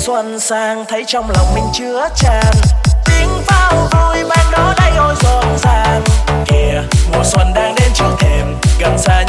xuân sang thấy trong lòng mình chứa tràn tiếng pháo vui ban đó đây ôi rộn ràng kìa mùa xuân đang đến trước thềm gần xa